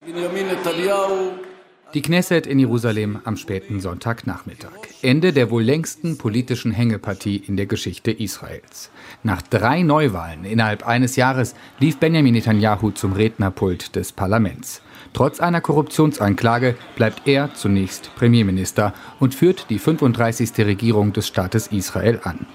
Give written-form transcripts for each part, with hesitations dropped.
Die Knesset in Jerusalem am späten Sonntagnachmittag. Ende der wohl längsten politischen Hängepartie in der Geschichte Israels. Nach 3 Neuwahlen innerhalb eines Jahres lief Benjamin Netanyahu zum Rednerpult des Parlaments. Trotz einer Korruptionsanklage bleibt er zunächst Premierminister und führt die 35. Regierung des Staates Israel an.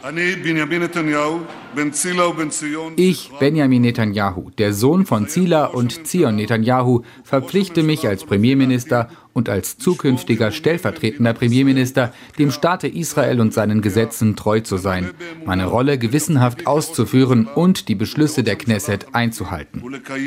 Ich, Benjamin Netanyahu, der Sohn von Zila und Zion Netanyahu, verpflichte mich als Premierminister und als zukünftiger stellvertretender Premierminister, dem Staate Israel und seinen Gesetzen treu zu sein, meine Rolle gewissenhaft auszuführen und die Beschlüsse der Knesset einzuhalten.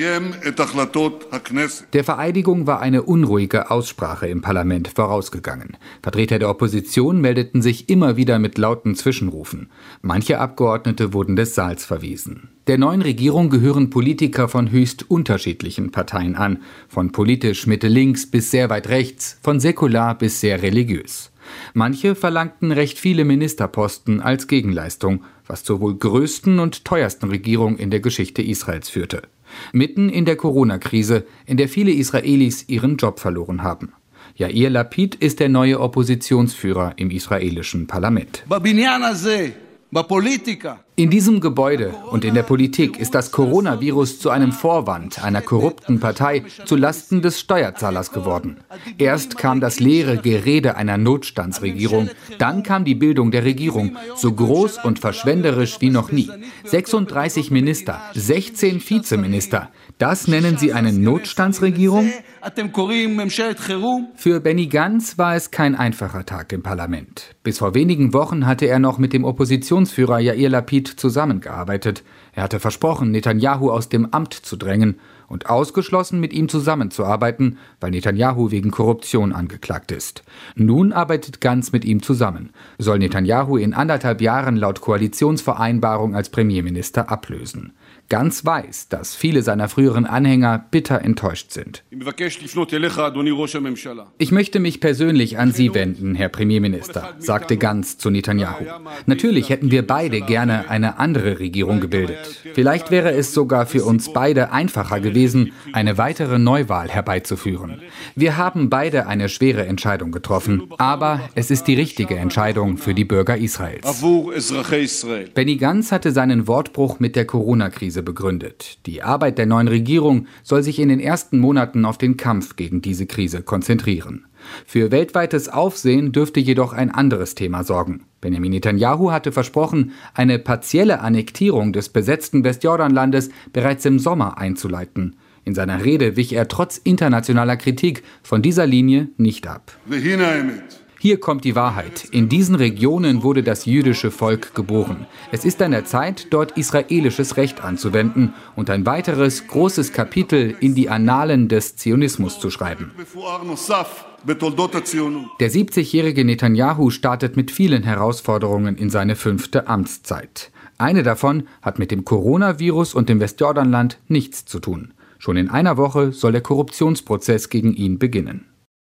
Der Vereidigung war eine unruhige Aussprache im Parlament vorausgegangen. Vertreter der Opposition meldeten sich immer wieder mit lauten Zwischenrufen. Manche Abgeordnete wurden des Saals verwiesen. Der neuen Regierung gehören Politiker von höchst unterschiedlichen Parteien an, von politisch Mitte-links bis sehr weit rechts, von säkular bis sehr religiös. Manche verlangten recht viele Ministerposten als Gegenleistung, was zur wohl größten und teuersten Regierung in der Geschichte Israels führte. Mitten in der Corona-Krise, in der viele Israelis ihren Job verloren haben. Yair Lapid ist der neue Oppositionsführer im israelischen Parlament. In diesem Gebäude und in der Politik ist das Coronavirus zu einem Vorwand einer korrupten Partei zu Lasten des Steuerzahlers geworden. Erst kam das leere Gerede einer Notstandsregierung, dann kam die Bildung der Regierung, so groß und verschwenderisch wie noch nie. 36 Minister, 16 Vizeminister. Das nennen Sie eine Notstandsregierung? Für Benny Gantz war es kein einfacher Tag im Parlament. Bis vor wenigen Wochen hatte er noch mit dem Oppositionsführer Yair Lapid zusammengearbeitet. Er hatte versprochen, Netanyahu aus dem Amt zu drängen und ausgeschlossen, mit ihm zusammenzuarbeiten, weil Netanyahu wegen Korruption angeklagt ist. Nun arbeitet Gantz mit ihm zusammen, soll Netanyahu in 1,5 Jahren laut Koalitionsvereinbarung als Premierminister ablösen. Gantz weiß, dass viele seiner früheren Anhänger bitter enttäuscht sind. Ich möchte mich persönlich an Sie wenden, Herr Premierminister, sagte Gantz zu Netanyahu. Natürlich hätten wir beide gerne eine andere Regierung gebildet. Vielleicht wäre es sogar für uns beide einfacher gewesen, eine weitere Neuwahl herbeizuführen. Wir haben beide eine schwere Entscheidung getroffen, aber es ist die richtige Entscheidung für die Bürger Israels. Benny Gantz hatte seinen Wortbruch mit der Corona-Krise begründet. Die Arbeit der neuen Regierung soll sich in den ersten Monaten auf den Kampf gegen diese Krise konzentrieren. Für weltweites Aufsehen dürfte jedoch ein anderes Thema sorgen. Benjamin Netanyahu hatte versprochen, eine partielle Annektierung des besetzten Westjordanlandes bereits im Sommer einzuleiten. In seiner Rede wich er trotz internationaler Kritik von dieser Linie nicht ab. Hier kommt die Wahrheit. In diesen Regionen wurde das jüdische Volk geboren. Es ist an der Zeit, dort israelisches Recht anzuwenden und ein weiteres großes Kapitel in die Annalen des Zionismus zu schreiben. Der 70-jährige Netanyahu startet mit vielen Herausforderungen in seine 5. Amtszeit. Eine davon hat mit dem Coronavirus und dem Westjordanland nichts zu tun. Schon in einer Woche soll der Korruptionsprozess gegen ihn beginnen.